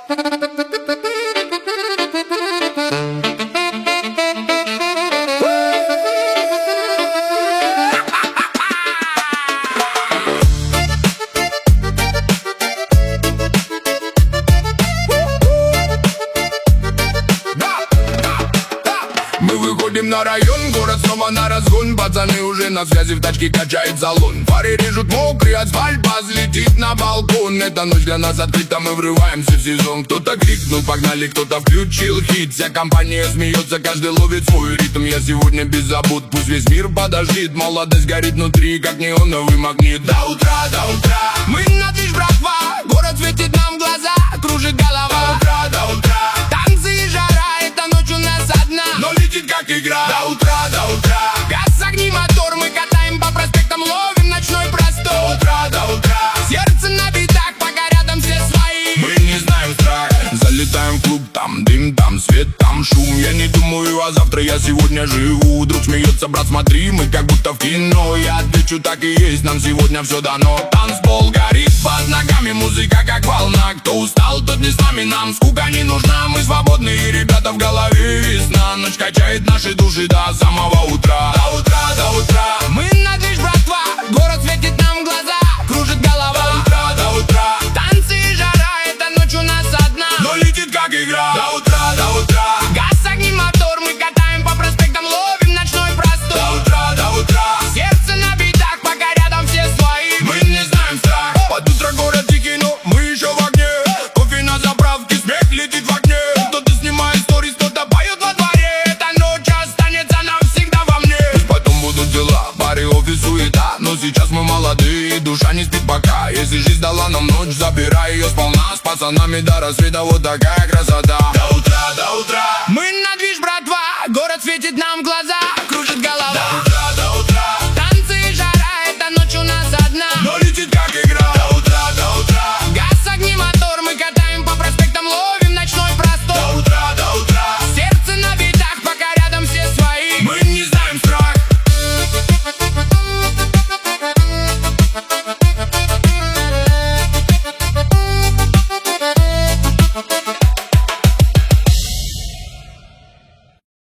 Мы выходим на район, город снова на разгон. Пацаны уже на связи, в тачке качает салон. Фары режут мокрый асфальт, баз летит на балкон. Эта ночь для нас открыта, мы врываемся в сезон. Кто-то крикнул, погнали, кто-то включил хит. Вся компания смеется, каждый ловит свой ритм. Я сегодня без забот, пусть весь мир подождет. Молодость горит внутри, как неоновый магнит. До утра, до утра мы на движ, братва. Город светит нам в глаза, кружит голова. До утра, до утра танцы и жара, эта ночь у нас одна, но летит как игра. До утра, до утра газ, огни, мотор, мы катаем по проспектам, ловим ночной простор. До утра сердце на битах, пока рядом все свои. Мы не знаем страх, залетаем в клуб, там дым, там свет, там шум. Я не думаю о завтра, я сегодня живу. Друг смеется, брат, смотри, мы как будто в кино. Я отвечу, так и есть, нам сегодня все дано. Танцпол горит под ногами, музыка как волна. Кто устал, тот не с нами, нам скука не нужна. Мы свободные ребята, в голове весна. Ночь качает наши души до самого утра. До утра, до утра мы на движ, братва. Город светит нам в глаза, кружит голова. До утра танцы и жара, эта ночь у нас одна, но летит как игра. До утра газ, огни, мотор, мы катаем по проспектам, ловим ночной простор. До утра сердце на битах, пока рядом все свои. Мы не знаем страх. Под утро город дикий, но мы еще в огне. Кофе на заправке, смех летит в окне. Кто-то снимает сторис, кто-то поет во дворе. Эта ночь останется навсегда во мне. Пусть потом будут дела, пары, офис, суета, но сейчас мы молодые, душа не спит пока. Если жизнь дала нам ночь, забирай ее сполна. С пацанами до рассвета, вот такая красота. До утра мы на движ, братва. Город светит нам в глаза,